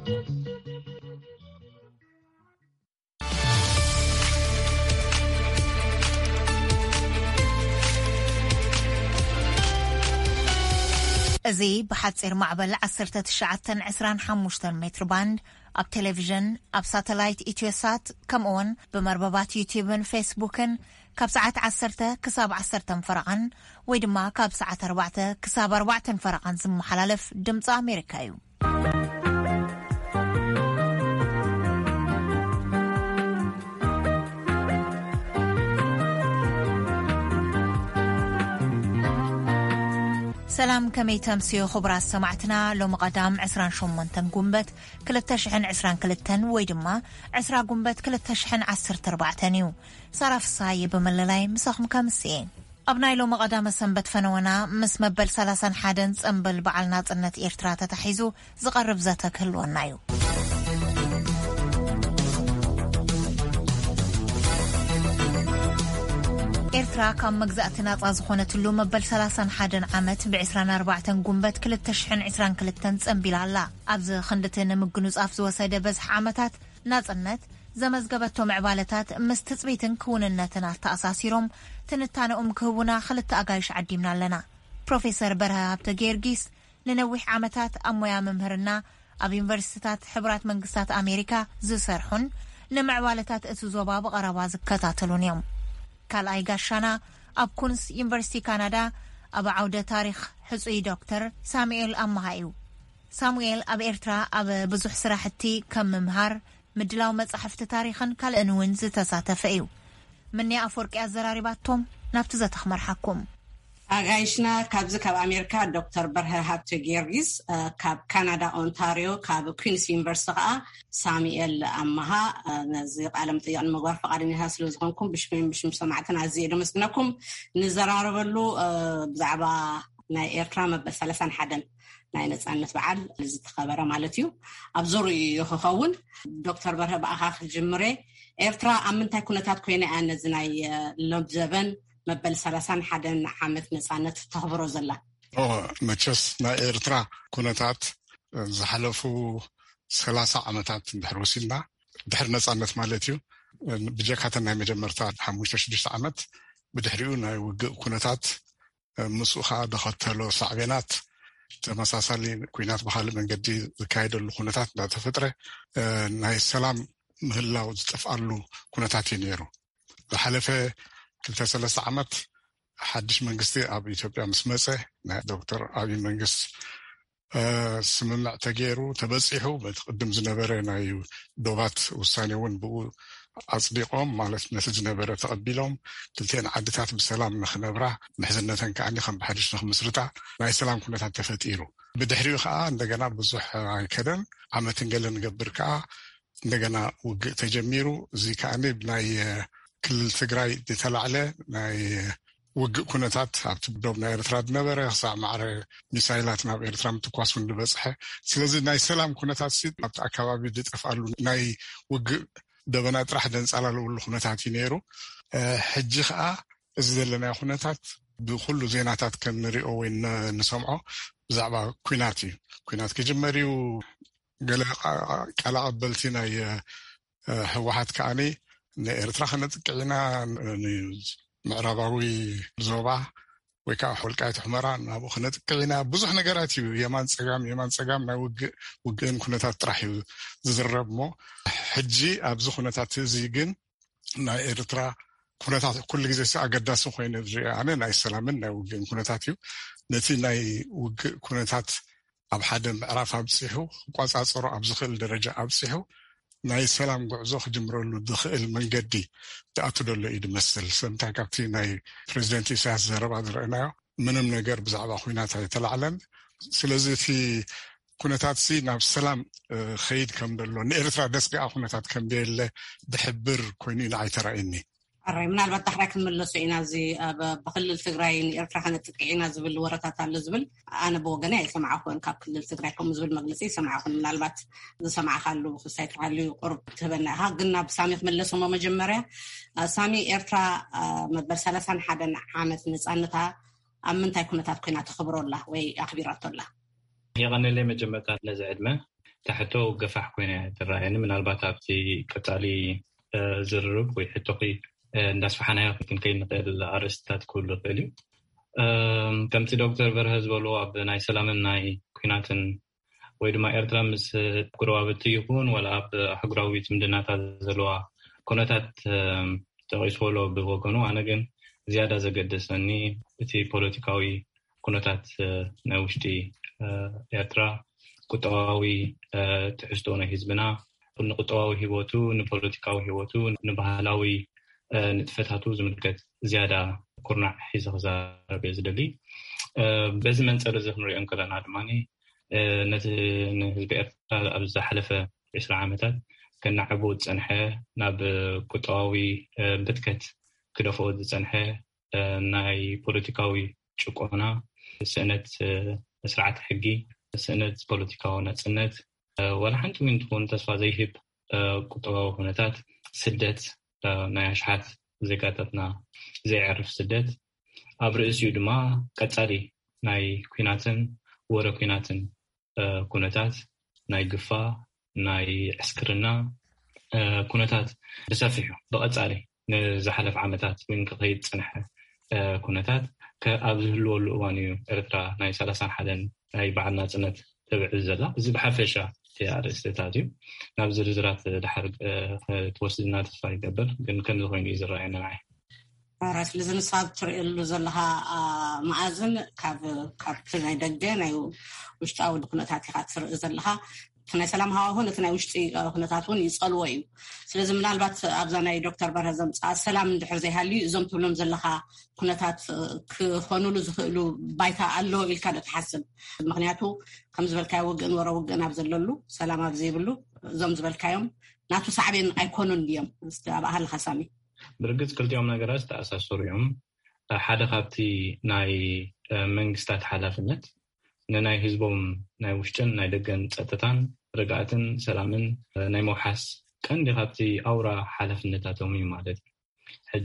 أزي بحصير معبل 1925 متر باند أب تلفزيون أب ساتلايت إتيوسات كمون بمرببات يوتيوبن فيسبوكن كاب ساعات 10 كساب 10 فرعن ويدما كاب ساعات 4 كساب 4 فرعن زم حلالف دمص أمريكايو سلام كمي تمسيو خبرات سمعتنا لو مقدام 28 قنبت 322 ويدما 10 قنبت 314 صرف صايب بمللاي مساخم كمسين أبناي لو مقدام سنبت فنونا مس مبل 30 حادنس أنبل بعلنا طنت إيرترا تتحيزو زقرب ذاتك هلوانايو إيرترا كم مجزأتنا تازخونة اللو مبل 30 حادن عامت ب24 قنبت 320 كلتنس أنبيلالا أبز خندتنا مجنوز أفزو وسيدة بزح عامتات نازنت زمزقبتهم عبالتات مستثبيتن كوننتنا تأساسيروم تنتانا كهونا خلت أقايش عديمنا لنا بروفيسور برها هابتا جيرجيس لنوح عامتات أمويا ممهرنا أب يونيفرسيتات حبرات منقصات أمريكا زو سرحون نمعبالتات اتوزوبا بغرابا زكتاتلون يوم كالاي غاشانا اب كونس يونيفرسيتي كندا اب عودة تاريخ حصي دكتور سامويل أمهايو سامويل اب إيرترا اب بزح سراحتي كم ممهار مدلاو مصحفت تاريخن كالانون زتساتفيو مني افورق ازراريباتهم نابتزا تخمرحكم أغايشنا كابز كاب أمريكا دكتور برها هابتا جيرجيس كاب كندا أونتاريو كاب كوينس يونيفرسيتي سامويل أمها نزيق عالم طيان مغوار فقارين هاسلو زغنكم بش مسمعتنا زيدو مسكنكم نزراربلو بزعبا نا إيرترا مبل 30 حدن ناي نصانت بعل لزي تخبره مالتيو ابزور يخون دكتور برها باخ جمري إيرترا امنتا كونتات كوينه ان زناي لوبزبن مبل 30 حدن عامت نصانت تخبرو زلا ماتشس نا إيرترا كونتات زحلفو 30 عامتات دحروسينا دحر نصانت مالتيو بجاكاتنا مجمرتا 5 عامت بدحريو ناي كونتات مسوخا دخلتلو صعبينات تمساسالي كوينات بحال من قدي الكايد الخونتات دا تفتره ناي السلام مهلاو تفعلوا كونتات ينيرو بحلفه كلتا 3 عامات حدش منقستي اب اثيوبيا مسمصه دكتور ابي منقست سممع تغيرو تبصيحو بتقدم زنبره ناي دوبات وسانيون بو أصدقهم مالت نسج نبرة تقبلهم كلتين عدتات بسلام نخنبرة محزنتن كأني خم بحدش نخ مسرطة ناي سلام كنا تفتيرو بدحريو خاء ندقنا بزح كدن عم تنقل نقبر كاء ندقنا تجميرو زي كأني بناي كل تقراي تطلع عليه ناي كنا تبدو بناي إرتراد نبرة صع معره مسائلاتنا بإرترام تقاسون لبزحه سلزي ناي سلام كنا تسيد أكوابي تفعلوا ناي دبنا طرح دنس على الخناتات ينيرو حجي خا ازدلنا خناتات بكل زيناتات كنريو وين نسمعو زعبا كوينات كجمريو قال قبلتنا هوحات كاني إيرترا خنتقعنا معرباوي زوبا ويكا حلقات حمران ابو خنتقعنا بزح نغراتيو يمان صقام نا وقن كنتات طرحيو ززربمو حجي ابزو كنتات زيغن نا إيرترا كنتات كل غزي ساقداسو خوين انا ناي سلامن نا وقن كنتاتيو نتي ناي كنتات اب حد معرف ابصيحو قصاصرو ابزخل درجه ابصيحو ناي سلام غعزو خجمرلو دخل منقدي تأتدلو إيد مسل سنتا كابتي ناي بريزيدنتي ساس زرب عدرقنا منم نقر بزعبا خوينات هاي تلعلن سلازي في كونتات سي ناب سلام خيد كم دلو نإرترا دسقي أخونتات كم ديل دحبر كوينين عاي ترائني الرأي من البات تحرك من اللسوئنا زي بخل الفقرين إرترا حانا تتقعينا زبل ورطات الزبل أنا بوغناي سمعوكم كاب كل الفقرين كم زبل مجلسي سمعوكم من البات سمع خالو خسايت خالو قرب تبناها قلنا بسامي ملسهم ومجمرة سامي إرترا مدبر 30 حدا عامت نسألتها أمن تايكونتات كوينات خبروا الله وي أخبيرات الله يغني لي مجمرات لزعدمه تحته قفح كوينة ترى ምናልባት ኣብቲ ቀጻሊ ዝርርብ ወይ ሕቶኺ እንዳስፈሓናዮ ክንከይድ ንኽእል ኣርእስታት ክህሉ ይኽእል እዩ ከምቲ ዶክተር በርሀ ዝበልዎ ኣብ ናይ ሰላምን ናይ ኩናትን ወይ ድማ ኤርትራ ምስ ጉረባብቲ ይኹን ወላ ኣብ ኣህጉራዊ ዝምድናታት ዘለዋ ኩነታት ተቂስወሎ ብወገኑ ኣነ ግን ዝያዳ ዘገደሰኒ እቲ ፖለቲካዊ ኩነታት ናይ ውሽጢ ኤርትራ ቁጠባዊ ትሕዝቶ ናይ ህዝብና ንቁጠባዊ ሂወቱ ንፖለቲካዊ ሂወቱ ንባህላዊ ንጥፈታቱ ዝምልከት ዝያዳ ኩርናዕ ሒዙ ክዛረብ ዝደሊ በዚ መንፀር እዚ ክንሪኦም ከለና ድማኒ ነቲ ንህዝቢ ኤርትራ ኣብ ዝሓለፈ 20 ዓመታት ከናዕቦ ዝፀንሐ ናብ ቁጠባዊ ብትከት ክደፍኦ ዝፀንሐ ናይ ፖለቲካዊ ጭቆና ስእነት ስርዓት ሕጊ ስእነት ፖለቲካዊ ነፃነት ወላ ሓንቲ ውን ትኾን ተስፋ ዘይህብ ቁጠባዊ ኩነታት ስደት ናይ ኣሽሓት ዜጋታትና ዘይዕርፍ ስደት ኣብ ርእሲኡ ድማ ቀጻሊ ናይ ኩናትን ወረ ኩናትን ኩነታት ናይ ግፋ ናይ ዕስክርና ኩነታት ብሰፊሑ ብቐጻሊ ንዝሓለፈ ዓመታት ውን ክኸይድ ዝፀንሐ ኩነታት ኣብ ዝህልወሉ እዋን እዩ ኤርትራ ናይ 31 ናይ በዓል ናጽነት ተብዕል ዘላ እዚ ብሓፈሻ ኣርእስታት እዩ ናብ ዝርዝራት ድሓር ተወስድና ተስፋ ይገብር ግን ከምዚ ኮይኑ እዩ ዝረኣየና ንዓይ ራስ ለዝንሳብ ትርእሉ ዘለኻ መኣዝን ካብቲ ናይ ደገ ናይ ውሽጣዊ ኩነታት ኢኻ ትርኢ ዘለኻ ናይ ሰላም ሃዋህውን እቲ ናይ ውሽጢ ኩነታት እውን ይፀልዎ እዩ ስለዚ ምናልባት ኣብዛ ናይ ዶክተር በርሀ ዘምፃእ ሰላም እንድሕር ዘይሃልዩ እዞም ትብሎም ዘለኻ ኩነታት ክኾኑሉ ዝኽእሉ ባይታ ኣሎ ኢልካ ዶ ትሓስብ ምክንያቱ ከም ዝበልካዮ ውግእን ወረ ውግእን ኣብ ዘለሉ ሰላም ኣብ ዘይብሉ እዞም ዝበልካዮም ናቱ ሳዕቤን ኣይኮኑን እዮም ኣብ ኣሃልካ ሳሚ ብርግፅ ክልቲኦም ነገራት ተኣሳሰሩ እዮም ሓደ ካብቲ ናይ መንግስታት ሓላፍነት ንናይ ህዝቦም ናይ ውሽጥን ናይ ደገን ፀጥታን ርግኣትን ሰላምን ናይ መውሓስ ቀንዲ ካብቲ ኣውራ ሓላፍነታቶም እዩ ማለት እዩ ሕጂ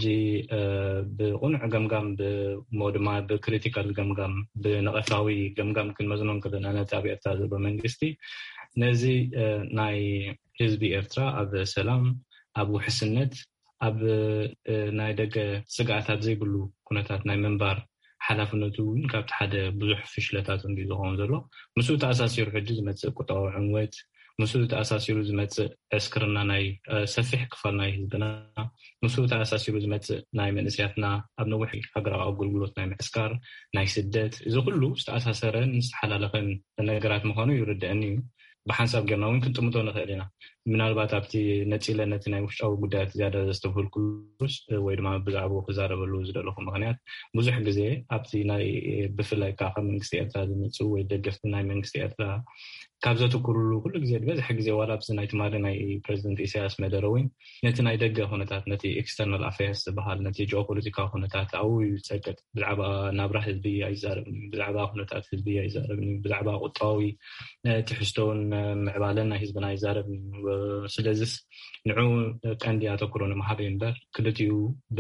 ብቁኑዕ ገምጋም ብሞድማ ብክሪቲካል ገምጋም ብነቐፋዊ ገምጋም ክንመዝኖም ከለና ነቲ ኣብ ኤርትራ ዘሎ መንግስቲ ነዚ ናይ ህዝቢ ኤርትራ ኣብ ሰላም ኣብ ውሕስነት ኣብ ናይ ደገ ስጋኣታት ዘይብሉ ኩነታት ናይ መንባር ሓላፍነቱ እውን ካብቲ ሓደ ብዙሕ ፍሽለታት እንዲ ዝኸውን ዘሎ ምስኡ ተኣሳሲሩ ሕጂ ዝመፅእ ቁጠባዊ ዕንወት ምስኡ ተኣሳሲሩ ዝመፅእ ዕስክርና ናይ ሰፊሕ ክፋል ናይ ህዝብና ምስኡ ተኣሳሲሩ ዝመፅእ ናይ መንእስያትና ኣብ ነዊሕ ሃገራዊ ኣገልግሎት ናይ ምዕስካር ናይ ስደት እዚ ኩሉ ዝተኣሳሰረን ዝተሓላለኸን ነገራት ምዃኑ ይርድአኒ እዩ ብሓንሳብ ጌርና እውን ክንጥምቶ ንኽእል ኢና ምናልባት ኣብቲ ነፂለ ነቲ ናይ ውሽጣዊ ጉዳያት ዝያዳ ዘስተብህል ኩሉስ ወይ ድማ ብዛዕባኡ ክዛረበሉ ዝደለኹ ምክንያት ብዙሕ ግዜ ኣብቲ ናይ ብፍላይ ካብ መንግስቲ ኤርትራ ዝመፁ ወይ ደገፍቲ ናይ መንግስቲ ኤርትራ ካብ ዘተኩርሉ ኩሉ ግዜ ዝበዝሕ ግዜ ዋላ ብዚ ናይ ትማሪ ናይ ፕሬዚደንት ኢሳያስ መደረ እውን ነቲ ናይ ደገ ኩነታት ነቲ ኤክስተርናል ኣፌርስ ዝበሃል ነቲ ጂኦፖለቲካዊ ኩነታት ኣብኡ ይፀቅጥ ብዛዕባ ናብራ ህዝቢ ኣይዛረብን ብዛዕባ ኩነታት ህዝቢ ኣይዛረብን ብዛዕባ ቁጠባዊ ትሕዝቶን ምዕባለን ናይ ህዝብና ኣይዛረብን ስለዚስ ንዑ ቀንዲ ኣተኩሮ ንምሃበ እምበር ክልቲኡ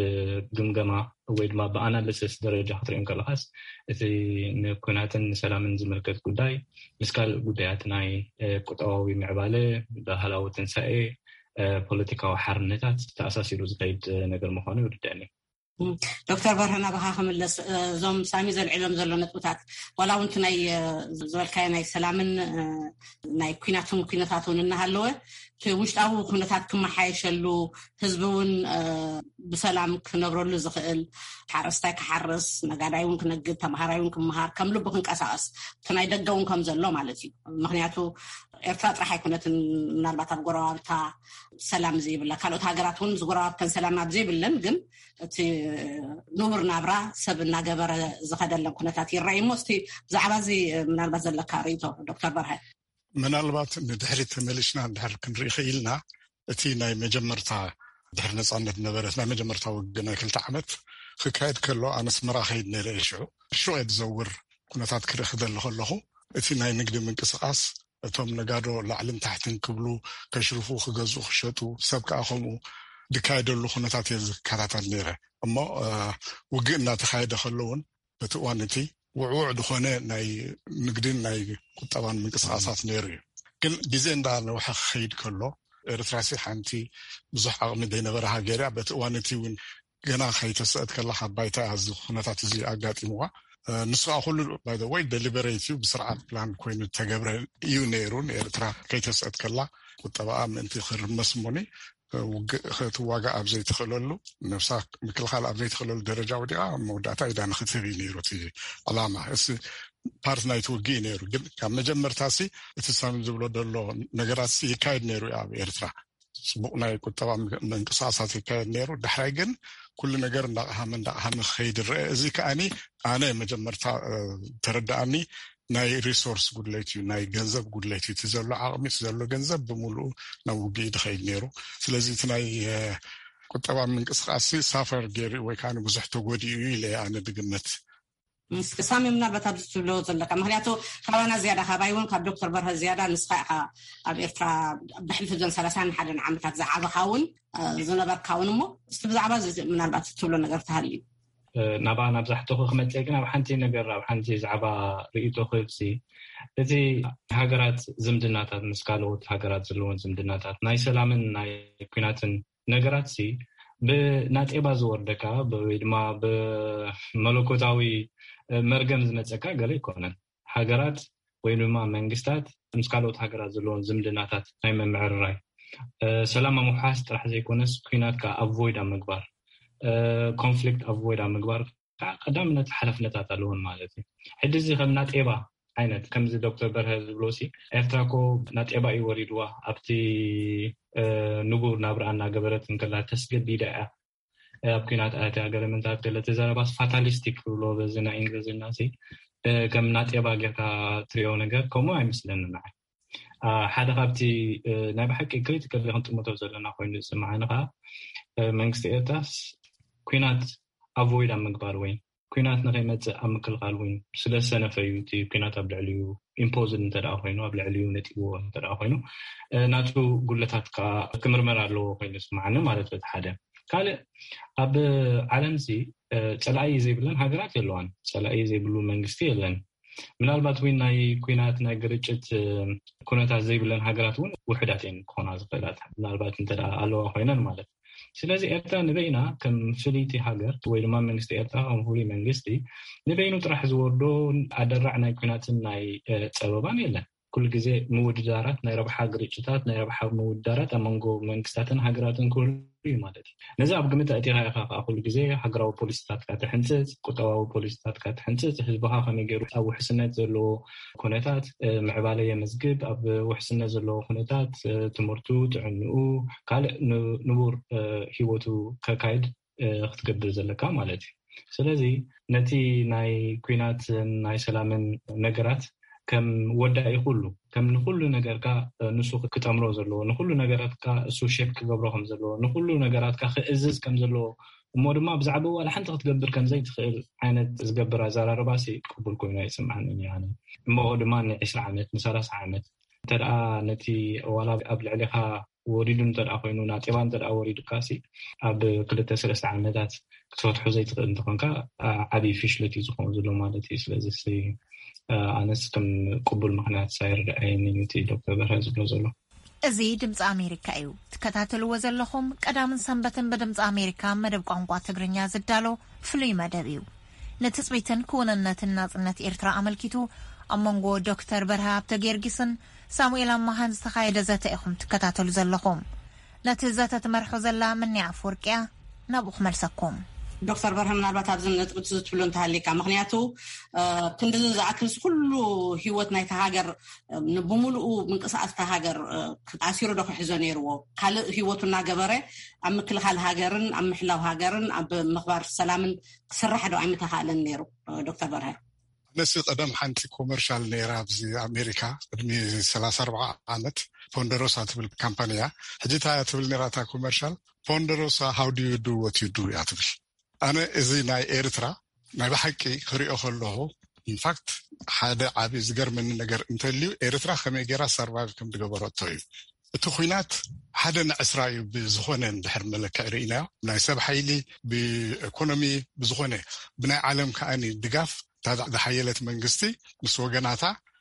ብግምገማ ወይ ድማ ብኣናሊሲስ ደረጃ ክትሪኦም ከለኻስ እቲ ንኩናትን ሰላምን ዝምልከት ጉዳይ ምስ ካልእ ጉዳያት ናይ ቁጠባዊ ምዕባለ ባህላዊ ትንሳኤ ፖለቲካዊ ሓርነታት ተኣሳሲሩ ዝኸይድ ነገር ምዃኑ ይርድአኒ ዶክተር በርሀ ናባኻ ክምለስ እዞም ሳሚ ዘልዒሎም ዘሎ ነጥብታት ዋላ እውን ናይ ዝበልካዮ ናይ ሰላምን ናይ ኩነታትን እናሃለወ ውሽጣዊ ኩነታት ክመሓየሸሉ ህዝቢ እውን ብሰላም ክነብረሉ ዝኽእል ሓረስታይ ክሓርስ ነጋዳይ እውን ክነግድ ተምሃራይ እውን ክመሃር ከም ልቡ ክንቀሳቀስ እቲ ናይ ደገ እውን ከም ዘሎ ማለት እዩ ምክንያቱ ኤርትራ ጥራሕ ኣይኮነትን ምናልባት ኣብ ጎረባብታ ሰላም ዘይብላ ካልኦት ሃገራት እውን ዝጎረባብተን ሰላም ኣብ ዘይብለን ግን እቲ ንቡር ናብራ ሰብ እናገበረ ዝኸደለን ኩነታት ይረአዩ ሞ እስቲ ብዛዕባ እዚ ምናልባት ዘለካ ርእይቶ ዶክተር በርሀ ምናልባት ንድሕሪት ተመሊስና እንድሕር ክንርኢ ክኢልና እቲ ናይ መጀመርታ ድሕሪ ነፃነት ነበረት ናይ መጀመርታ ውግእ ናይ 2 ዓመት ክካየድ ከሎ ኣነስመራ ከይድ ነይረ ሽዑ ዝዘውር ኩነታት ክርኢ ክደሊ ከለኹ እቲ ናይ ንግዲ ምንቅስቃስ እቶም ነጋዶ ላዕልን ታሕትን ክብሉ ከሽርፉ ክገዙ ክሸጡ ሰብ ከዓ ከምኡ ዝካየደሉ ኩነታት እየ ዝከታተል ነይረ እሞ ውግእ እናተካየደ ከለውን በቲ እዋን እቲ ውዕውዕ ዝኾነ ናይ ንግድን ናይ ቁጠባን ምንቅስቃሳት ነይሩ እዩ ግን ግዜ እንዳነውሐ ክኸይድ ከሎ ኤርትራ ሓንቲ ብዙሕ ዓቕሚ ዘይነበረ ሃገርያ በቲ እዋንቲ እውን ገና ከይተስአት ከላካ ባይታ ኣብዚ ኩነታት እዚ ኣጋጢምዋ ንሱ ኩሉ ባይ ዘ ወይ ዴሊበሬት እዩ ብስርዓት ፕላን ኮይኑ ተገብረ እዩ ነይሩ ኤርትራ ከይተስአት ከላ ቁጠባኣ ምእንቲ ክርመስ ሞኒ ክትዋጋእ ኣብ ዘይትኽእለሉ ነብሳ ምክልኻል ኣብ ዘይትኽእለሉ ደረጃ ወዲኣ መወዳእታ ኢዳ ንክትህብ እዩ ነይሩ እቲ ዕላማ እስ ፓርት ናይቲ ውግእ ነይሩ ግን ካብ መጀመርታሲ እቲ ሳሚ ዝብሎ ዘሎ ነገራት ይካየድ ነይሩ ኣብ ኤርትራ ጽቡቕ ናይ ቁጠባ ምንቅስቃሳት ይካየድ ነይሩ ድሕራይ ግን ኩሉ ነገር እንዳቕሃመ ክኸይድ ይርአ እዚ ከዓኒ ኣነ መጀመርታ ተረዳእኒ ናይ ሪሶርስ ጉድለት እዩ ናይ ገንዘብ ጉድለት እዩ እቲ ዘሎ ዓቕሚ እቲ ዘሎ ገንዘብ ብምሉኡ ናብ ውግእ ድኸይድ ነይሩ ስለዚ እቲ ናይ ቁጠባ ምንቅስቃስ ሳፈር ገይሩ ወይ ከዓ ብዙሕ ተጎዲኡ ኢለ ኣነ ድግመት ሳሚ ምናልባት ኣብዚ ትብሎ ዘለካ ምክንያቱ ካባና ዝያዳ ካባይ እውን ካብ ዶክተር በርሀ ዝያዳ ንስኻ ኢኻ ኣብ ኤርትራ ብሕልፊ ዘን 31 ዓመታት ዝዓበካ እውን ዝነበርካ እውን እሞ እስቲ ብዛዕባ ምናልባት ትብሎ ነገር ተሃልዩ ናባ ናብዛሕተኹ ክመፅእ ግን ኣብ ሓንቲ ነገር ኣብ ሓንቲ ዛዕባ ርእቶ ክብሲ እቲ ሃገራት ዝምድናታት ምስ ካልኦት ሃገራት ዘለዎን ዝምድናታት ናይ ሰላምን ናይ ኩናትን ነገራት ብናጤባ ዝወርደካ ወይ ድማ ብመለኮታዊ መርገም ዝመፀካ ገለ ይኮነን ሃገራት ወይ ድማ መንግስታት ምስ ካልኦት ሃገራት ዘለዎን ዝምድናታት ናይ መምዕርራይ ሰላም ምሓዝ ጥራሕ ዘይኮነስ ኩናትካ ኣቮይድ ኣብ ምግባር ኮንፍሊክት ኣቮይድ ኣብ ምግባር ቀዳምነት ሓላፍነታት ኣለዎን ማለት እዩ ሕጂ እዚ ከም ናጤባ ዓይነት ከምዚ ዶክተር በርሀ ዝብሎሲ ኤርትራኮ ናጤባ እዩ ወሪድዋ ኣብቲ ንጉር ናብርኣና ገበረት እንከላ ተስገዲዳ እያ ኣብ ኩናት ኣትያ ገለ ምንታት ገለ ተዘረባስ ፋታሊስቲክ ብሎ በዝና እንግሊዝኛ ከም ናጤባ ጌርካ ትሪኦ ነገር ከምኡ ኣይመስለኒ ንዓይ ሓደ ካብቲ ናይ ብሓቂ ክሪቲካል ክንጥምቶ ዘለና ኮይኑ ዝስምዓኒ ከዓ መንግስቲ ኤርትራስ ኩናት ኣቮይድ ኣብ ምግባር ወይ ኩናት ንኸይመፅእ ኣብ ምክልኻል ወይ ስለሰነፈ እዩ እቲ ኩናት ኣብ ልዕሊኡ ኢምፖዝድ እንተደኣ ኮይኑ ኣብ ልዕሊኡ ነጢብዎ እንተደኣ ኮይኑ ናቱ ጉለታት ከዓ ክምርመር ኣለዎ ኮይኑ ዝስምዓኒ ማለት በቲ ሓደ ካልእ ኣብ ዓለም ፀላኢ ዘይብለን ሃገራት የለዋን ፀላኢ ዘይብሉ መንግስቲ የለን ምናልባት ወይ ናይ ኩናት ናይ ግርጭት ኩነታት ዘይብለን ሃገራት እውን ውሕዳት እየን ክኾና ዝኽእላት ምናልባት እንተደኣ ኣለዋ ኮይነን ማለት ስለዚ ኤርትራ ንበይና ከም ፍልይቲ ሃገር ወይ ድማ መንግስቲ ኤርትራ ከም ፍሉይ መንግስቲ ንበይኑ ጥራሕ ዝወርዶ ኣደራዕ ናይ ኩናትን ናይ ፀበባን የለን ኩሉ ግዜ ምውድዳራት ናይ ረብሓ ግርጭታት ናይ ረብሓ ምውድዳራት ኣብ መንጎ መንግስታትን ሃገራትን ክህሉ እዩ ማለት እዩ ነዚ ኣብ ግምት ኣእቲኻ ኢኻ ከዓ ኩሉ ግዜ ሃገራዊ ፖሊሲታትካ ትሕንፅፅ ቁጠባዊ ፖሊሲታትካ ትሕንፅፅ ህዝብኻ ከመይ ገይሩ ኣብ ውሕስነት ዘለዎ ኩነታት ምዕባለ የመዝግብ ኣብ ውሕስነት ዘለዎ ኩነታት ትምህርቱ ጥዕንኡ ካልእ ንቡር ሂወቱ ከካይድ ክትገብር ዘለካ ማለት እዩ ስለዚ ነቲ ናይ ኩናት ናይ ሰላምን ነገራት ከም ወዳኢ ኩሉ ከም ንኩሉ ነገርካ ንሱ ክተምሮ ዘለዎ ንኩሉ ነገራትካ እሱ ሼፕ ክገብሮ ከም ዘለዎ ንኩሉ ነገራትካ ክእዝዝ ከም ዘለዎ እሞ ድማ ብዛዕባ ዋላ ሓንቲ ክትገብር ከም ዘይትኽእል ዓይነት ዝገብር ኣዘራርባሲ ቅቡል ኮይኑ ይስምዓኒ ያነ እሞ ድማ ን20 ዓመት ን30 ዓመት እንተደኣ ነቲ ዋላ ኣብ ልዕሊኻ ወሪዱ እንተደኣ ኮይኑ ናጤባ እንተደኣ ወሪዱካሲ ኣብ 2-3 ዓመታት ክትፈትሖ ዘይትኽእል እንትኾንካ ዓብይ ፊሽለት እዩ ዝኸውን ዘሎ ማለት እዩ ስለዚ ኣነስ ከም ቅቡል ምክንያት ሳይርድአየኒ እቲ ዶክተር በርሀ ዝብሎ ዘሎ እዚ ድምፂ ኣሜሪካ እዩ ትከታተልዎ ዘለኹም ቀዳምን ሰንበትን ብድምፂ ኣሜሪካ መደብ ቋንቋ ትግርኛ ዝዳሎ ፍሉይ መደብ እዩ ንትፅቢትን ክውንነትን ናጽነት ኤርትራ ኣመልኪቱ ኣብ መንጎ ዶክተር በርሀ ሃብተ ጌርጊስን ሳሙኤል ኣማሃን ዝተኻየደ ዘተ ኢኹም ትከታተሉ ዘለኹም ነቲ ዘተ ትመርሖ ዘላ ምንያ ኣፈወርቅያ ናብኡ ክመልሰኩም ዶክተር በርሀ ምናልባት ኣብዚ ነጥቢ ትብሎ እንተሃሊካ ምክንያቱ ክንዲ ዝኣክል ኩሉ ሂወት ናይቲ ሃገር ብምሉኡ ምንቅስቃስ እታ ሃገር ኣሲሩ ዶ ክሕዞ ነይርዎ ካልእ ሂወቱ እናገበረ ኣብ ምክልኻል ሃገርን ኣብ ምሕላው ሃገርን ኣብ ምኽባር ሰላምን ክስራሕ ዶ ኣይምተኻእለን ነይሩ ዶክተር በርሀ ነሲ ቀደም ሓንቲ ኮመርሻል ነይራ ኣብዚ ኣሜሪካ ቅድሚ 34 ዓመት ፖንደሮሳ ትብል ካምፓንያ ሕጂታ ትብል ነራታ ኮመርሻል ፖንደሮሳ how do you do what you do እያ ትብል ኣነ እዚ ናይ ኤርትራ ናይ ብሓቂ ክሪኦ ከለኹ ኢንፋክት ሓደ ዓብይ ዝገርመኒ ነገር እንተልዩ ኤርትራ ከመይ ጌራ ሰርቫይቭ ከም ዝገበረቶ እዩ እቲ ኩናት ሓደ ንዕስራ እዩ ብዝኾነ እንድሕር መለክዕ ርኢናዮ ናይ ሰብ ሓይሊ ብኢኮኖሚ ብዝኾነ ብናይ ዓለም ከዓኒ ድጋፍ ዝሓየለት መንግስቲ ምስ ወገናታ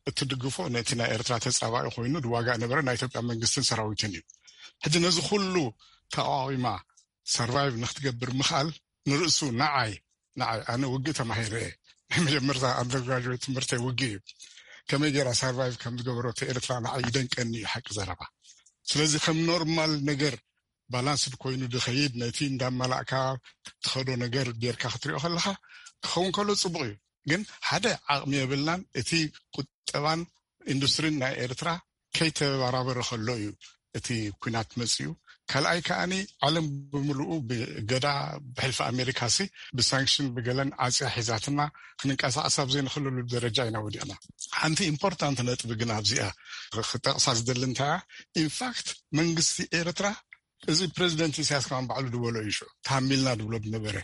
እትድግፎ ነቲ ናይ ኤርትራ ተጻባኢ ኮይኑ ድዋጋ ነበረ ናይ ኢትዮጵያ መንግስትን ሰራዊትን እዩ ሕጂ ነዚ ኩሉ ተቃዊማ ሰርቫይቭ ንክትገብር ምኽኣል ንርእሱ ንዓይ ኣነ ውግእ ተማሂረ መጀመርታ አንደርግራጁዌት ትምህርቲ ውግእ እዩ ከመይ ጌራ ሰርቫይቭ ከም ዝገበሮ ኤርትራ ንዓይ ይደንቀኒ እዩ ሓቂ ዘረባ ስለዚ ከም ኖርማል ነገር ባላንስድ ኮይኑ ድኸይድ ነቲ እንዳመላእካ ትኸዶ ነገር ጌርካ ክትሪኦ ከለካ ክኸውን ከሎ ጽቡቅ እዩ ግን ሓደ ዓቕሚ የብልናን እቲ ቁጠባን ኢንዱስትሪን ናይ ኤርትራ ከይተባራበረ ከሎ እዩ እቲ ኩናት መጽኡ ካልኣይ ከኣኒ ዓለም ብምልኡ ብገዳ ብሕልፊ ኣሜሪካሲ ብሳንክሽን ብገለን ዓፅያ ሒዛትና ክንንቀሳቀሳ ብዘይንኽእለሉ ደረጃ ኢና ወዲቕና ሓንቲ ኢምፖርታንት ነጥቢ ግን ኣብዚኣ ክጠቕሳ ዝደሊ እንታያ ኢንፋክት መንግስቲ ኤርትራ እዚ ፕሬዚደንት ኢሳያስ ካን ባዕሉ ድበሎ እዩ ተሃሚልና ድብሎ ድነበረ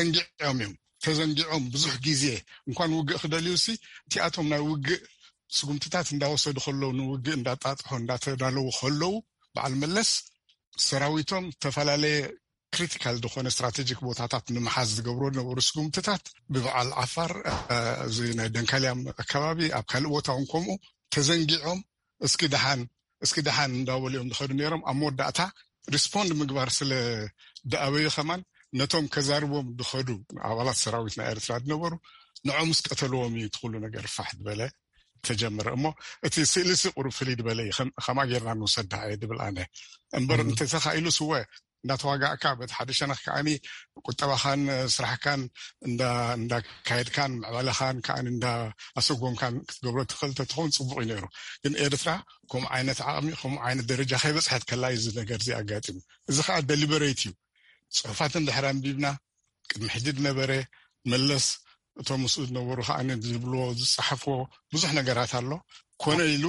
ተዘንጊዖም ብዙሕ ግዜ እንኳን ውግእ ክደልዩሲ እቲኣቶም ናይ ውግእ ስጉምትታት እንዳወሰዱ ከለዉ ንውግእ እንዳጣጥሖ እንዳተዳለዉ ከለዉ በዓል መለስ ሰራዊቶም ተፈላለየ ክሪቲካል ዝኾነ ስትራቴጂክ ቦታታት ንምሓዝ ዝገብሮ ነበሩ ስጉምትታት ብበዓል ዓፋር እዚ ናይ ደንካልያም ኣከባቢ ኣብ ካልእ ቦታ እውን ከምኡ ተዘንጊዖም እስኪ ደሓን እንዳበልዮም ዝኸዱ ነይሮም ኣብ መወዳእታ ሪስፖንድ ምግባር ስለ ደኣበዩ ኸማን ነቶም ከዛርቦም ዝኸዱ ኣባላት ሰራዊት ናይ ኤርትራ ዝነበሩ ንዖም ስቀተልዎም እዩ ትኩሉ ነገር ፋሕ ዝበለ ተጀመረ እሞ እቲ ስእልሲ ቁሩብ ፍልይ ድበለ ከማ ጌርና ንውሰዳ እየ ድብል ኣነ እምበር እንተተኻኢሉ ስወ እንዳተዋጋእካ በቲ ሓደ ሸነኽ ከዓኒ ቁጠባኻን ስራሕካን እንዳካየድካን ምዕባለኻን ከዓኒ እንዳኣሰጎምካን ክትገብሮ ትኽእል ተትኸውን ፅቡቅ እዩ ነይሩ ግን ኤርትራ ከምኡ ዓይነት ዓቕሚ ከምኡ ዓይነት ደረጃ ከይበፅሐት ከላ እዚ ነገር እዚ ኣጋጢሙ እዚ ከዓ ደሊበሬት እዩ ፅሑፋትን ድሕሪ ኣንቢብና ቅድሚ ሕጂ ነበረ መለስ እቶም ምስኡ ዝነበሩ ከዓኒ ዝብልዎ ዝፀሓፍዎ ብዙሕ ነገራት ኣሎ ኮነ ኢሉ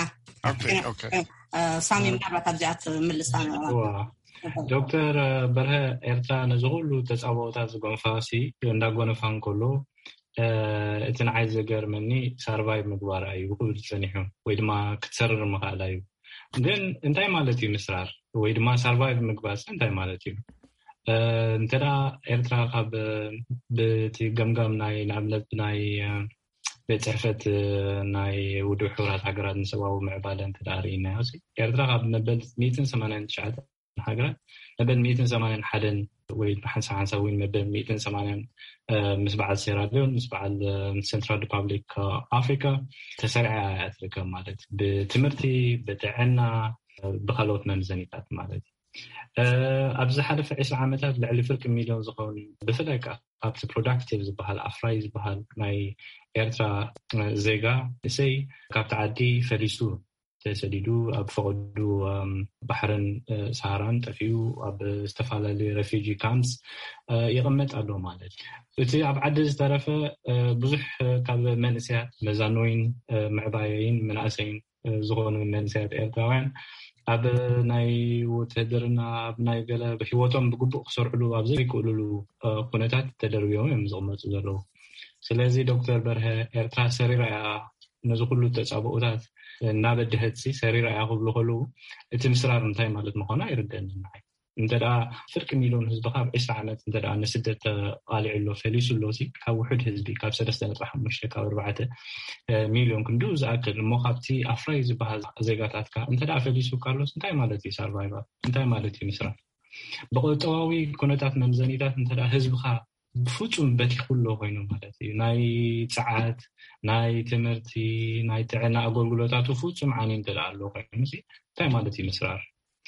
ሳሚ ምናልባት ኣብዚኣት ምልሳ ዶክተር በርሀ ኤርትራ ነዚ ኩሉ ተፃወታት ዝጎንፋሲ እንዳጎነፋ እንከሎ እቲ ንዓይ ዘገርመኒ ሰርቫይቭ ምግባራ እዩ ብክብል ፀኒሑ ወይ ድማ ክትሰርር ምኽኣላ እዩ ግን እንታይ ማለት እዩ ምስራር ወይ ድማ ሰርቫይቭ ምግባር እንታይ ማለት እዩ እንተዳ ኤርትራ ካብ በቲ ገምጋም ናይ ንኣብነት ናይ ቤት ፅሕፈት ናይ ውድብ ሕቡራት ሃገራት ንሰብኣዊ ምዕባለ እንተዳርኢና ኤርትራ ካብ መበል 189 ሃገራት መበል 181 ወይ ብሓንሳ ወይ መበል 180 ምስ በዓል ሴራሊዮን ምስ በዓል ሴንትራል ሪፐብሊክ ኣፍሪካ ተሰሪዓ እያ ትርከብ ማለት ብትምህርቲ ብጥዕና ብካልኦት መምዘኒታት ማለት ኣብዚ ሓለፈ 20 ዓመታት ልዕሊ 1 ሚልዮን ዝኸውን ብፍላይ ካብቲ ፕሮዳክቲቭ ዝበሃል ኣፍራይ ዝበሃል ናይ ኤርትራ ዜጋ እሰይ ካብቲ ዓዲ ፈሊሱ ተሰዲዱ ኣብ ፈቅዱ ባሕርን ሳሃራን ጠፊኡ ኣብ ዝተፈላለዩ ሬፊጂ ካምፕስ ይቕመጥ ኣሎ ማለት እቲ ኣብ ዓዲ ዝተረፈ ብዙሕ ካብ መንእሰያት መዛነይን ምዕባይን መናእሰይን ዝኾኑ መንእሰያት ኤርትራውያን ኣብ ናይ ውትድርና ኣብ ናይ ገለ ብሂወቶም ብግቡእ ክሰርሕሉ ኣብ ዘይክእልሉ ኩነታት ተደርብዮም እዮም ዝቕመጡ ዘለዉ ስለዚ ዶክተር በርሀ ኤርትራ ሰሪራ እያ ነዚ ኩሉ ተፃብኡታት እናበድሐትሲ ሰሪራ እያ ክብሉ ከለዉ እቲ ምስራር እንታይ ማለት ምዃኑ ኣይርደአኒ ንዓይ እንተዳ 1 ሚልዮን ህዝቢ ካብ 20 ዓመት እንተዳ ንስደት ተቃሊዕሎ ፈሊሱሎሲ ካብ ውሕድ ህዝቢ ካብ 3.5 ካብ 4 ሚልዮን ክንዱ ዝኣክል እሞ ካብቲ ኣፍራይ ዝበሃል ዜጋታትካ እንተዳ ፈሊሱ ካሎስ እንታይ ማለት እዩ ሰርቫይቫል እንታይ ማለት እዩ ምስራር ብቁጠባዊ ኩነታት መምዘኒታት እንተዳ ህዝብካ ብፍጹም በቲኹሎ ኮይኑ ማለት እዩ ናይ ፀዓት ናይ ትምህርቲ ናይ ጥዕና ኣገልግሎታት ፍጹም ዓኒ እንተዳ ኣሎ ኮይኑ እንታይ ማለት እዩ ምስራር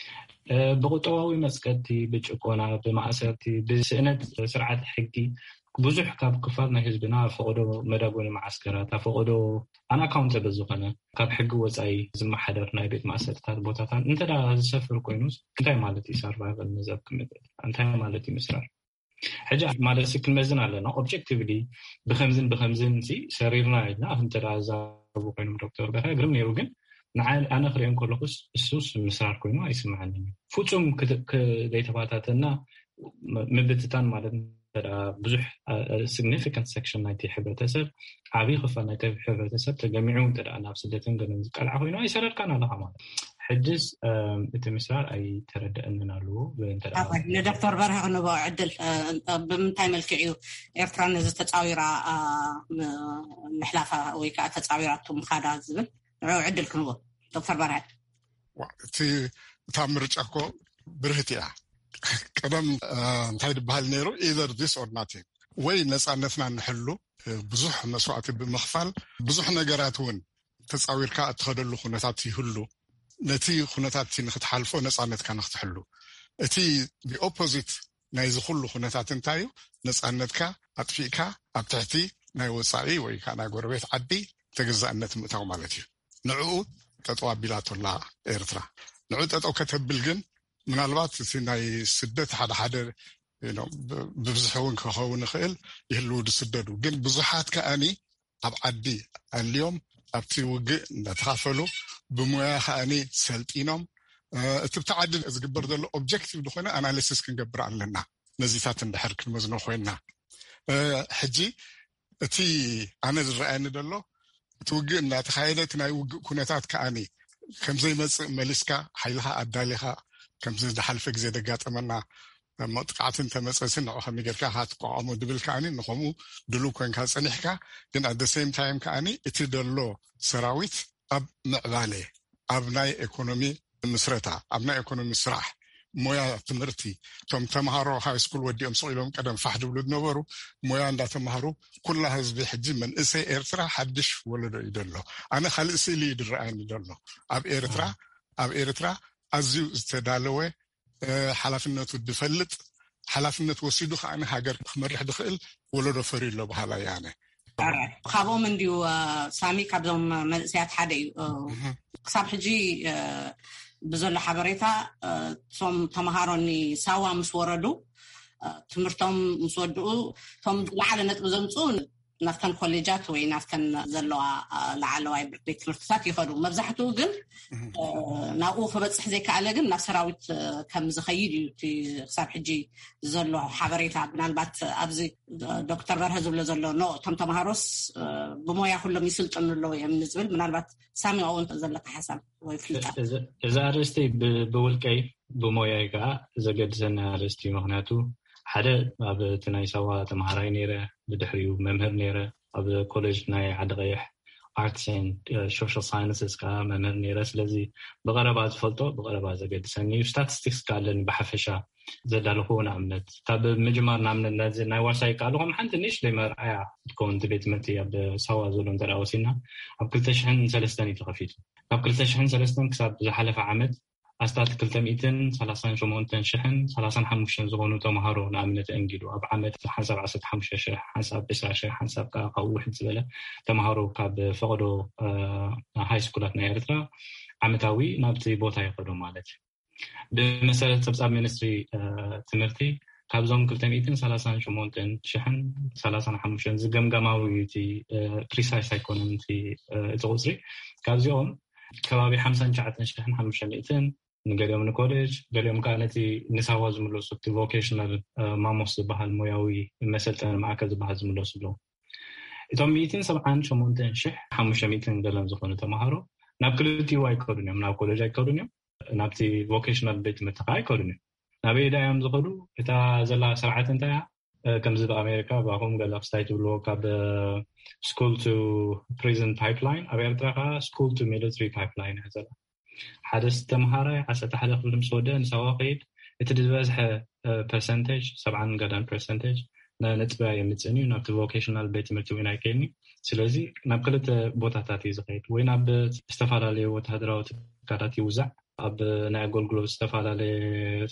ብቁጠባዊ መስቀቲ ብጭቆና ብማእሰርቲ ብስእነት ስርዓት ሕጊ ብዙሕ ካብ ክፋል ናይ ህዝብና ፈቅዶ መዳጎኒ ማዓስከራት ፈቅዶ ኣንኣካውንተብል ዝኾነ ካብ ሕጊ ወፃኢ ዝመሓደር ናይ ቤት ማእሰርታት ቦታታት እንተዳ ዝሰፍር ኮይኑስ እንታይ ማለት እዩ ሰርቫይቫል መዘብ ክምጥል እንታይ ማለት እዩ ምስራር ሕጂ ማለት ክንመዝን ኣለና ኦብጀክቲቭሊ ብከምዝን ሰሪርና ኢልና እንተዳ ዛረቡ ኮይኖም ዶክተር በርሀ ግርም ነይሩ ግን ኣነ ክሪአን ከለኩስ እሱስ ምስራር ኮይኑ ኣይስምዐኒ ፍጹም ከይተባታተና ምብትታን ማለት ብዙሕ ሲግኒፊካንት ሴክሽን ናይቲ ሕብረተሰብ ዓብይ ክፋል ናይቲ ሕብረተሰብ ተገሚዑ እንተዳ ናብ ስደትን ገለን ዝቀልዓ ኮይኑ ኣይሰረድካን ኣለካ ማለት حجز التمسار أي تردد أننا له دكتور برهة نبغى عدل بمنتهى ملكيو إيرتران إذا تتصاويرة محلفة ويكا تتصاويراتهم خادع زبل عدل كنبو دكتور برهة تعمر أكو برهتيا كلام نتايد بهالنيرو either this or nothing وين نسألنا نحلو بزح مسوعات بمخفل بزح نجاراتون تصاوير كا تخدلو خناتات يهلو نتي خناتات نختحلفو نسألنت كان نختحلو اتي the opposite نايز كله خناتات انتايو نسألنت كا أطفيكا أبتعتي نايوصاري ويكا ناقوربيت عدي تجزأنت متاو مالتي نعو تطوى بلاتو لا إيرترا نعو تطوى كتب بالجن من الوقت سيناي سدت حدا ببزحون كخون خيل يهلو دسددو جن بزحات كأني أبعدي اليوم أبتي وجه نتخافلو بمويه خاني سلطينهم تبتعدد إذا قبر ذا الأوبجكتيف دخونا أناليسيس كنقبر عننا نزيتات اندحر كنمزنو خوينا حجي تي أنا الرأيني دلو توجه إن تخيلت إن كونتات كأني كم زي ملسكا حيلها أدالها كم زي دحلفك زي دقات أمنا مطقعات انت مسأسين أو خمي قركا هاتقعامو دبل كأني نخمو دلو كوين كاسنحكا جن at the same time كأني اتي دلو سراويت أب معبالي أبناي إيكونومي مسرطة أبناي إيكونومي سراح مويا تمرتي تمهارو هاي سكول وديهم صغيرهم قدم فحد ولد نورو مويا عندها تمهارو كلها هزبي حجي من إسي إيرترا حدش ولدو يدلو أنا خالي إسي لي يدرعاني يدلو أب إيرترا أزيو استدالوه حلافنته دفلت حلافنته وسيدو خاني هاجر مرح دخل ولدو فريلو بحالا يعني خابو من ديو سامي كابزوم ملسيات حدي كساب حجي بزول حبريتا ثم تمهاروني ساوا مسوردو تمرتهم مسودو ثم لعل نتبزمصون نفتن كوليجات وي نفتن زلوا لعلوا بيت مرتسات يخدو مبزحتو جن ناقو خبصح زي كاله جن نسراويت كم زخيد تي حساب حجي زلوا حبريتا بنالبات ابزي دكتور برهه زبل زلوا نو تمهاروس بمويا كلهم يسلطنلو يمزبل بنالبات سامي او انت زلك حساب وي فلتا اذا ارستي بولكاي بمويا كا زغد زنا ارستي مخناتو حدا اب تناي سوا تمهراي نيره بدحريو ممهر نيره اب كوليج ناي عدغيح arts and social sciences كا ممهر نيره سلازي بغربات فلتو بغربات زغد سني statistics قالن بحفشا زدالهون عملت طب مجمار نعمل لازم ناي واساي قالهم حنت نيش لمر ايا تكون دبيتمنتي اب سوا زولون دراوسينا اب كلتشحن سلستاني تخفيت اب كلتشحن سلستان كسب زحلف عمد أستاذ كلتم إيتن 35 شحن 35 زغونو تمهارو نعملت أنجيلو أب عمد حسب 15 شح حسب 9 شح حسب كا واحد زبالة تمهارو كاب فقدو هاي سكولاتنا إيرترا عمتاوي نابتي بوتا يقدو مالت بمسألة تبصاب مينستري تمرتي كابزوم كلتم إيتن 38 شحن 35 زقمقماوي تي بريسايس هيكونن تي تغزري كابزيوم كبابي 59 شحن 500 نقاليوم نكوليج قاليوم كانتي نساواز ملوسو تي فوكيشنال ماموس بحال موياوي مسلطان معاكز بحال ملوسو إتوم 278 شح 500 قالهم زخونو تمهارو نابكلتي واي كودونيوم ناب كوليج اي كودونيوم نابتي فوكيشنال بيت متقاي كودونيوم نابي دايم زخودو إتا زلا سرعة انتايا كم زد أمريكا باهم قال أبستايت بلو كاب school to prison pipeline أبيرتها school to military pipeline هذا حدث تمهارة حسب حدث المسودة سواقيد يتدرس percentage 7 قدام percentage نتبع يمتزني نبت vocational بيت مرتوين أكيني سلازي نبقلت بوتاتاتي زغيد وين أب استفاد عليه وتهدرات كاراتي وزع أب ناقول جلو استفاد عليه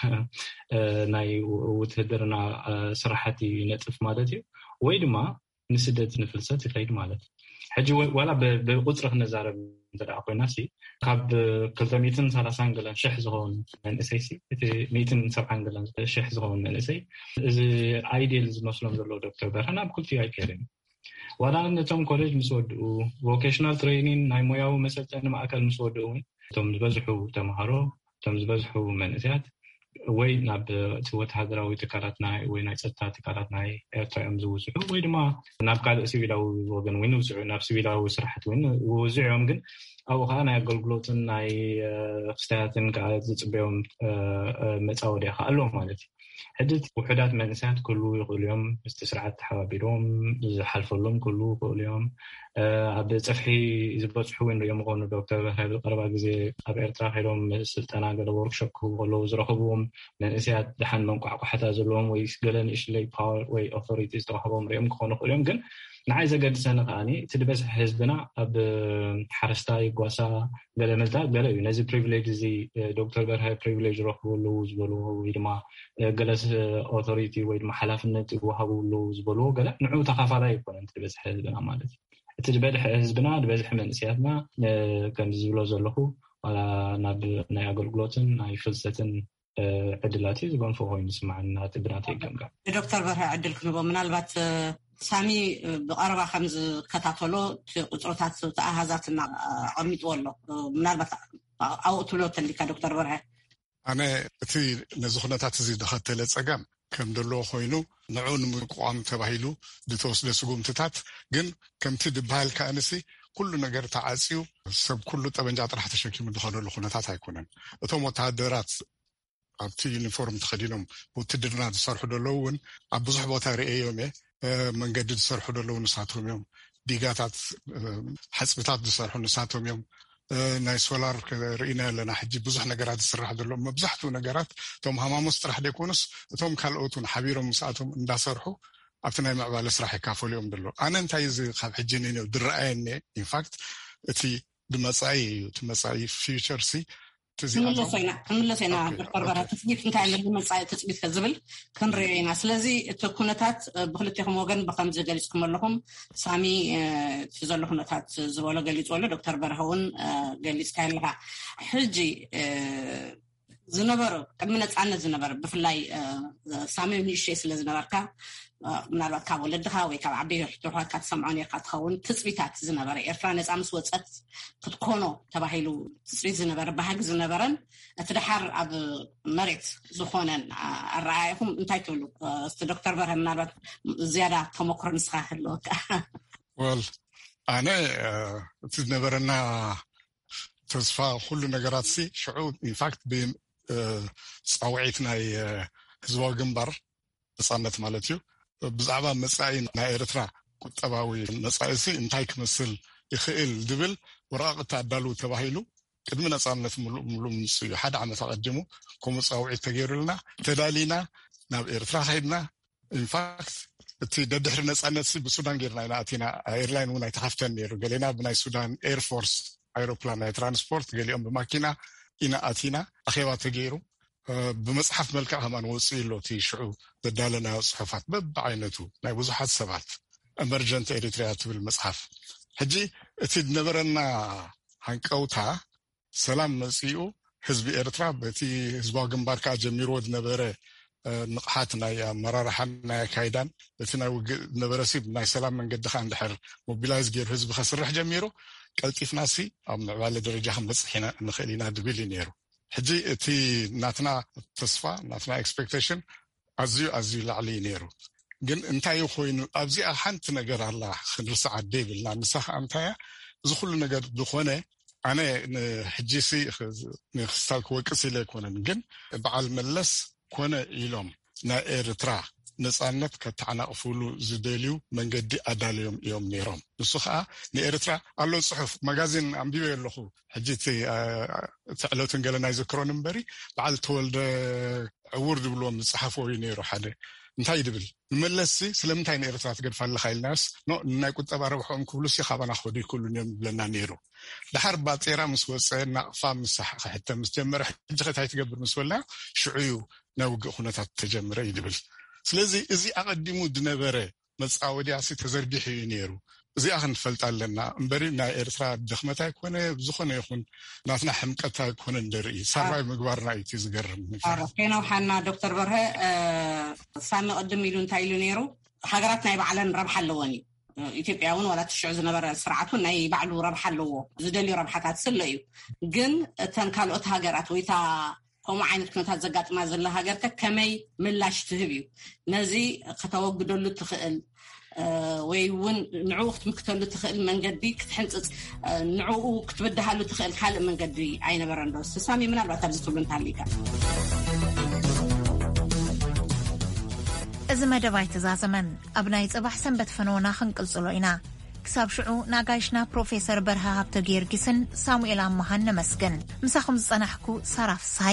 ناي وتهدرنا صراحتي نتف مالتي ويدما نسدت نفلسات يخيد مالت حجي ولا بقطرة نزارة درع أقوي ناسي كاب كلتا 230 قلن شح زغون من أساسي 270 قلن شح زغون من أساسي إذا ideals مسلم دلو دكتور برهنا بكلتي أي كريم ولا نتوم كوليج مسودو vocational training ناي موياو مثلا أنا ما أكل مسودو تم زبزحو تمهارو تم زبزحو من أساسات وين ناب توت هذا ويتكررنا وين يستات تكررنا إرتايم زوجه وين ما ناب قال سبيلا وجن وين وزع ناب سبيلا وسرحت وين وزعهم جن ኣብኡ ከዓ ናይ ኣገልግሎትን ናይ ክስታያትን ከዓ ዝፅበዮም መፃወዲ ከዓ ኣለዎ ማለት እዩ ሕጂ ውሕዳት መንእሰያት ክህሉ ይኽእሉ እዮም ምስቲ ስርዓት ተሓባቢሮም ዝሓልፈሎም ክህሉ ይኽእሉ እዮም ኣብ ፀፍሒ ዝበፅሑ ወይ ንሪኦም ምኾኑ ዶክተር በርሀ ቀረባ ግዜ ኣብ ኤርትራ ከይዶም ስልጠና ገለ ወርክሾፕ ክህቡ ከለዉ ዝረኽብዎም መንእሰያት ድሓን መንቋዕቋሕታ ዘለዎም ወይ ገለ ንእሽተይ ፓወር ወይ ኦቶሪቲ ዝተዋህቦም ሪኦም ክኾኑ ይኽእሉ እዮም ግን ንዓይ ዘገድሰኒ ከዓኒ እቲ ዝበዝሕ ህዝብና ኣብ ሓረስታይ ጓሳ ገለ መልታት ገለ እዩ ነዚ ፕሪቪሌጅ እዚ ዶክተር በርሀ ፕሪቪሌጅ ረኽብሉ ዝበልዎ ወይ ድማ ገለ ኦቶሪቲ ወይ ድማ ሓላፍነት ይወሃብሉ ዝበልዎ ገለ ንዑ ተኻፋላይ ይኮነን እቲ ዝበዝሕ ህዝብና ማለት እዩ እቲ ዝበዝሕ ህዝብና ዝበዝሕ መንእሰያትና ከም ዝብሎ ዘለኹ ናብ ናይ ኣገልግሎትን ናይ ፍልሰትን ዕድላት ዝገንፎ ኮይኑ ስማዕና ትብናተ ይገምጋም ዶክተር በርሀ ዕድል ክንቦ ምናልባት ሳሚ ብቀረባ ከም ዝከታተሎ ቁፅሮታት ተኣሃዛትና ቀሚጥዎ ኣሎ ምናልባት ኣብኡ ትብሎ ተሊካ ዶክተር በርሀ ኣነ እቲ ነዚ ኩነታት እዚ ዝኸተለ ፀገም ከም ዘለዎ ኮይኑ ንዑ ንምቋም ተባሂሉ ዝተወስደ ስጉምትታት ግን ከምቲ ድበሃል ከኣንሲ ኩሉ ነገር ተዓፅዩ ሰብ ኩሉ ጠበንጃ ጥራሕ ተሸኪሙ ዝኸደሉ ኩነታት ኣይኮነን እቶም ወታደራት ኣብቲ ዩኒፎርም ተኸዲኖም ውትድርና ዝሰርሑ ደለዉ እውን ኣብ ብዙሕ ቦታ ርአዮም መንገዲ ዝሰርሑ ደለዉ ንሳቶም እዮም ዲጋታት ሓፅብታት ዝሰርሑ ንሳቶም እዮም ናይ ሶላር ርኢና ኣለና ሕጂ ብዙሕ ነገራት ዝስራሕ ዘሎ መብዛሕትኡ ነገራት እቶም ሃማሞስ ጥራሕ ደይኮኑስ እቶም ካልኦቱን ሓቢሮም ምስኣቶም እንዳሰርሑ ኣብቲ ናይ ምዕባለ ስራሕ ይካፈሉ እዮም ደሎ ኣነ እንታይ እዚ ካብ ሕጂ ነኒው ድረአየኒ ኢንፋክት እቲ ድመፃኢ እዩ እቲ መፃኢ ፊውቸር ሲ ምለሰይና ዶክተር በርሀ ትፅቢት እንታይ ኣለኒ መፃኢ ትፅቢት ከዝብል ክንሪኦ ኢና ስለዚ እቲ ኩነታት ብክልቲኹም ወገን ብከምዚ ገሊፅኩም ኣለኹም ሳሚ እቲ ዘሎ ኩነታት ዝበሎ ገሊፅዎ ኣሎ ዶክተር በርሀ እውን ገሊፅካ ኣለካ ሕጂ ዝነበሩ ቅድሚ ነፃነት ዝነበረ ብፍላይ ሳሚ ንእሽተይ ስለ ዝነበርካ ምናልባት ካብ ወለድካ ወይ ካብ ዓበይቲ ሕቶካ ትሰምዖ ነርካ ትኸውን ትፅቢታት ዝነበረ ኤርትራ ነፃ ምስ ወፀት ክትኮኖ ተባሂሉ ትፅቢት ዝነበረ ባህጊ ዝነበረን እቲ ድሓር ኣብ መሬት ዝኮነን ኣረኣይኹም እንታይ ትብሉ እስቲ ዶክተር በርሀ ምናልባት ዝያዳ ተመክሮ ንስኻ ኣለወካ ወል ኣነ እቲ ዝነበረና ተስፋ ኩሉ ነገራት ሲ ሽዑ ኢንፋክት ብፃውዒት ናይ ህዝባዊ ግንባር ነፃነት ማለት እዩ ብዛዕባ መፃኢ ናይ ኤርትራ ቁጠባዊ መፃኢሲ እንታይ ክመስል ይኽእል ድብል ወረቃቅቲ ኣዳልው ተባሂሉ ቅድሚ ነፃነት ሙሉእ ምስ እዩ ሓደ ዓመት ኣቐዲሙ ከምኡ ፃውዒት ተገይሩልና ተዳሊና ናብ ኤርትራ ከይድና ኢንፋክት እቲ ደድሕሪ ነፃነት ብሱዳን ጌርና ኢና ኣቲና ኤርላይን እውን ኣይተኸፍተን ነይሩ ገሌና ብናይ ሱዳን ኤርፎርስ ኣይሮፕላን ናይ ትራንስፖርት ገሊኦም ብማኪና ኢና ኣቲና ኣኼባ ተገይሩ ብመፅሓፍ መልክዕ ከማን ወፅኡ ኢሎ እቲ ሽዑ ዘዳለናዮ ፅሑፋት በብዓይነቱ ናይ ብዙሓት ሰባት ኤመርጀንት ኤሪትሪያ ትብል መፅሓፍ ሕጂ እቲ ዝነበረና ሃንቀውታ ሰላም መፅኡ ህዝቢ ኤርትራ በቲ ህዝባዊ ግንባር ከዓ ጀሚርዎ ዝነበረ ንቕሓት ናይ ኣመራርሓን ናይ ኣካይዳን እቲ ናይ ውግእ ዝነበረ ሲ ናይ ሰላም መንገዲ ከዓ እንድሕር ሞቢላይዝ ገይሩ ህዝቢ ከስርሕ ጀሚሩ ቀልጢፍና ሲ ኣብ ምዕባለ ደረጃ ክንበፅሕ ኢና ንኽእል ኢና ድብል እዩ ነይሩ ሕጂ እቲ ናትና ተስፋ ናትና ኤክስፔክቴሽን ኣዝዩ ላዕሊ ነይሩ ግን እንታይ ኮይኑ ኣብዚኣ ሓንቲ ነገር ኣላ ክንርስዓ ደይብልና ንሳ ከዓ እንታያ እዚ ኩሉ ነገር ዝኾነ ኣነ ሕጂ ሲ ንክስታል ክወቅስ ኢለ ኣይኮነን ግን በዓል መለስ ኮነ ኢሎም ናይ ኤርትራ ነፃነት ከተዓናቕፍሉ ዝደልዩ መንገዲ ኣዳልዮም እዮም ነይሮም ንሱ ከዓ ንኤርትራ ኣሎ ፅሑፍ መጋዚን ኣንቢበ ኣለኹ ሕጂ እቲ ዕለቱን ገለ ናይ ዝክሮን እምበሪ በዓል ተወልደ ዕውር ድብልዎም ዝፅሓፈ እዩ ነይሩ ሓደ እንታይ ድብል ንመለስ ስለምንታይ ንኤርትራ ትገድፋ ኣለካ ኢልናስ ናይ ቁጠባ ረብሖም ክብሉ ሲ ካባና ከዱ ይክእሉን እዮም ብለና ነይሩ ድሓር ባጤራ ምስ ወፀ ናቕፋ ምስ ሕተ ምስ ጀመረ ሕጂ ከታይ ትገብር ምስ በልና ሽዑዩ ናይ ውግእ ኩነታት ተጀምረ እዩ ድብል ስለዚ እዚ ኣቐዲሙ ዝነበረ መፃወድያሲ ተዘርጊሑ እዩ ነይሩ እዚኣ ክንፈልጥ ኣለና እምበሪ ናይ ኤርትራ ድኽመት ኣይኮነ ዝኾነ ይኹን ናትና ሕምቀት ኣይኮነ ንደርኢ ሳራይ ምግባርና እዩ ዝገርም ከይነውሓና ዶክተር በርሀ ሳሚ ቅድም ኢሉ እንታይ ኢሉ ነይሩ ሃገራት ናይ ባዕለን ረብሓ ኣለወን እዩ ኢትዮጵያ እውን ዋላ ትሽዑ ዝነበረ ስርዓቱ ናይ ባዕሉ ረብሓ ኣለዎ ዝደልዩ ረብሓታት ስለ እዩ ግን እተን ካልኦት ሃገራት ወይታ ከምኡ ዓይነት ኩነታት ዘጋጥማ ዘላ ሃገር ከመይ ምላሽ ትህብ እዩ ነዚ ከተወግደሉ ትኽእል ወይ እውን ንዕኡ ክትምክተሉ ትኽእል መንገዲ ክትሕንፅፅ ንዕኡ ክትበድሃሉ ትኽእል ካልእ መንገዲ ኣይነበረን ዶ ሳሚ ምናልባት ኣብዚ ትብሉ እንተሃሊካ እዚ መደብ ኣይተዛዘመን ኣብ ናይ ጽባሕ ሰንበት ፈነወና ክንቅልጽሎ ኢና ክሳብ ሽዑ ናጋይሽና ፕሮፌሰር በርሀ ሃብተ ጊዮርጊስን ሳሙኤል ኣማሃን ነመስግን ምሳኹም ዝጸናሕኩ ሳራፍ